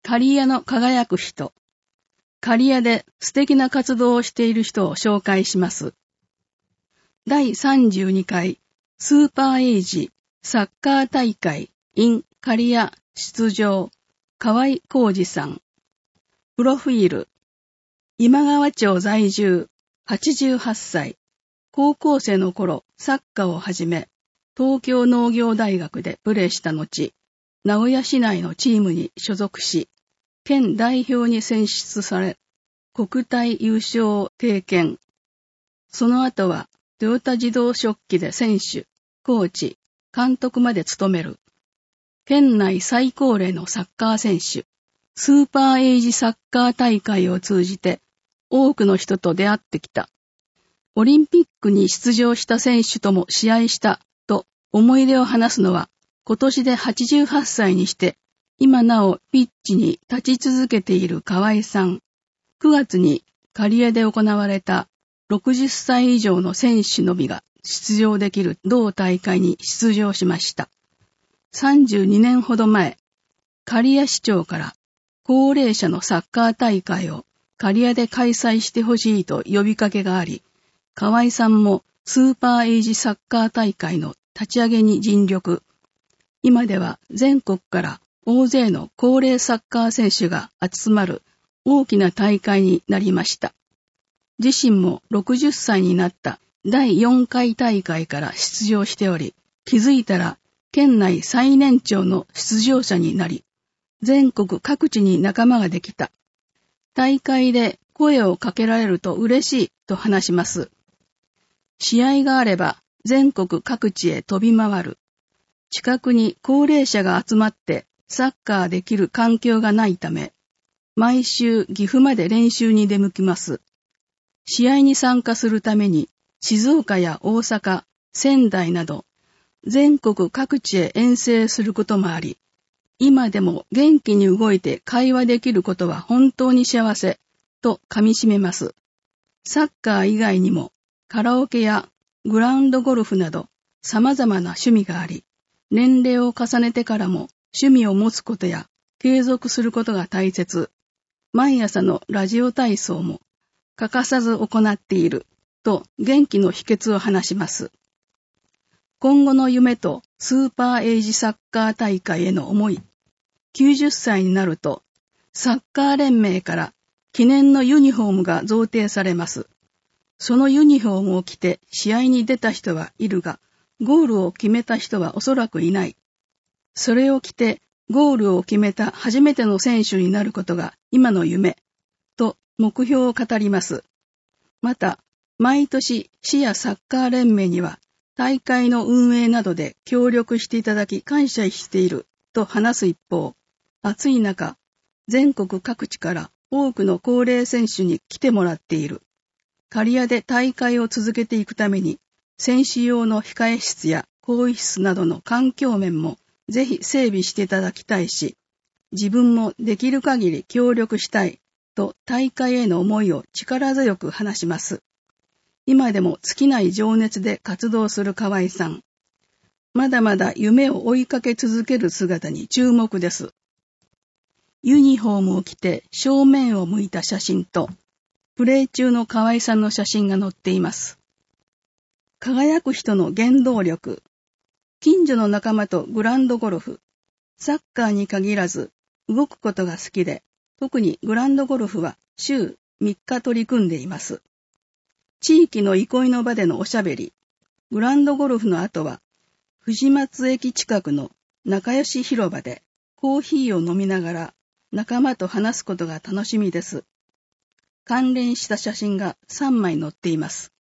刈谷の輝く人。刈谷で素敵な活動をしている人を紹介します。第32回スーパーエイジサッカー大会 in 刈谷出場河合浩二さん。プロフィール。今川町在住88歳。高校生の頃サッカーを始め、東京農業大学でプレーした後、名古屋市内のチームに所属し、県代表に選出され、国体優勝を経験。その後はトヨタ自動織機で選手、コーチ、監督まで務める。県内最高齢のサッカー選手、スーパーエイジサッカー大会を通じて多くの人と出会ってきた。オリンピックに出場した選手とも試合したと思い出を話すのは、今年で88歳にして、今なおピッチに立ち続けている河合さん。9月に刈谷で行われた60歳以上の選手のみが出場できる同大会に出場しました。32年ほど前、刈谷市長から高齢者のサッカー大会を刈谷で開催してほしいと呼びかけがあり、河合さんもスーパーエイジサッカー大会の立ち上げに尽力。今では全国から大勢の高齢サッカー選手が集まる大きな大会になりました。自身も60歳になった第4回大会から出場しており、気づいたら県内最年長の出場者になり、全国各地に仲間ができた。大会で声をかけられると嬉しいと話します。試合があれば全国各地へ飛び回る。近くに高齢者が集まってサッカーできる環境がないため、毎週岐阜まで練習に出向きます。試合に参加するために静岡や大阪、仙台など全国各地へ遠征することもあり、今でも元気に動いて会話できることは本当に幸せと噛み締めます。サッカー以外にもカラオケやグラウンドゴルフなど様々な趣味があり、年齢を重ねてからも趣味を持つことや継続することが大切。毎朝のラジオ体操も欠かさず行っていると元気の秘訣を話します。今後の夢とスーパーエイジサッカー大会への思い。90歳になるとサッカー連盟から記念のユニフォームが贈呈されます。そのユニフォームを着て試合に出た人はいるが、ゴールを決めた人はおそらくいない。それを着てゴールを決めた初めての選手になることが今の夢と目標を語ります。また、毎年市やサッカー連盟には大会の運営などで協力していただき感謝していると話す一方、暑い中、全国各地から多くの高齢選手に来てもらっている。刈谷で大会を続けていくために、選手用の控え室や更衣室などの環境面もぜひ整備していただきたいし、自分もできる限り協力したいと大会への思いを力強く話します。今でも尽きない情熱で活動する河合さん。まだまだ夢を追いかけ続ける姿に注目です。ユニフォームを着て正面を向いた写真と、プレー中の河合さんの写真が載っています。輝く人の原動力。近所の仲間とグラウンドゴルフ。サッカーに限らず動くことが好きで、特にグラウンドゴルフは週3日取り組んでいます。地域の憩いの場でのおしゃべり。グラウンドゴルフの後は、藤松駅近くの仲良し広場でコーヒーを飲みながら仲間と話すことが楽しみです。関連した写真が3枚載っています。